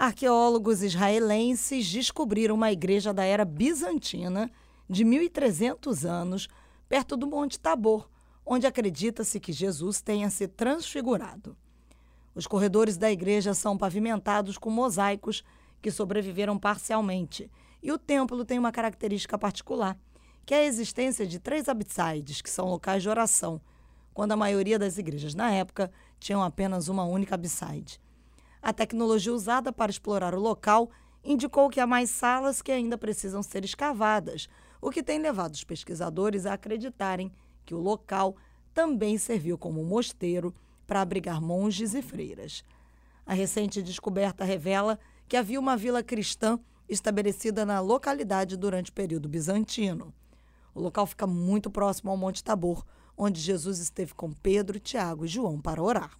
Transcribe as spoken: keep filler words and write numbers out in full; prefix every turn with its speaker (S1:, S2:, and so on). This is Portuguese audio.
S1: Arqueólogos israelenses descobriram uma igreja da era bizantina de mil e trezentos anos, perto do Monte Tabor, onde acredita-se que Jesus tenha se transfigurado. Os corredores da igreja são pavimentados com mosaicos que sobreviveram parcialmente, e o templo tem uma característica particular, que é a existência de três absides, que são locais de oração, quando a maioria das igrejas na época tinham apenas uma única abside. A tecnologia usada para explorar o local indicou que há mais salas que ainda precisam ser escavadas, o que tem levado os pesquisadores a acreditarem que o local também serviu como mosteiro para abrigar monges e freiras. A recente descoberta revela que havia uma vila cristã estabelecida na localidade durante o período bizantino. O local fica muito próximo ao Monte Tabor, onde Jesus esteve com Pedro, Tiago e João para orar.